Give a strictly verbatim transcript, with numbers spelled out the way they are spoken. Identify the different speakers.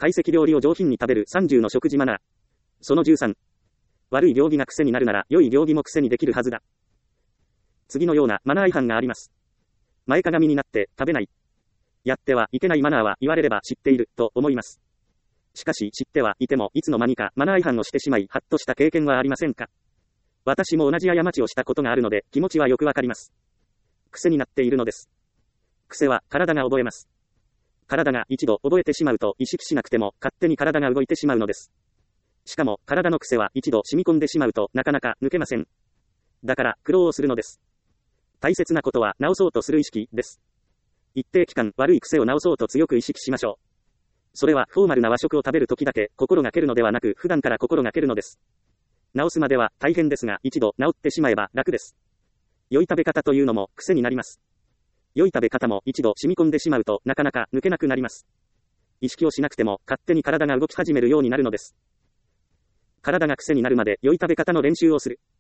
Speaker 1: 懐石料理を上品に食べるさんじゅうの食事マナー。そのじゅうさん。悪い行儀が癖になるなら、良い行儀も癖にできるはずだ。次のようなマナー違反があります。前かがみになって食べない。やってはいけないマナーは言われれば知っていると思います。しかし知ってはいてもいつの間にかマナー違反をしてしまいハッとした経験はありませんか？私も同じ過ちをしたことがあるので気持ちはよくわかります。癖になっているのです。癖は体が覚えます。体が一度覚えてしまうと意識しなくても勝手に体が動いてしまうのです。しかも体の癖は一度染み込んでしまうとなかなか抜けません。だから苦労をするのです。大切なことは直そうとする意識です。一定期間悪い癖を直そうと強く意識しましょう。それはフォーマルな和食を食べるときだけ心がけるのではなく普段から心がけるのです。直すまでは大変ですが一度直ってしまえば楽です。良い食べ方というのも癖になります。良い食べ方も一度染み込んでしまうとなかなか抜けなくなります。意識をしなくても勝手に体が動き始めるようになるのです。体が癖になるまで良い食べ方の練習をする。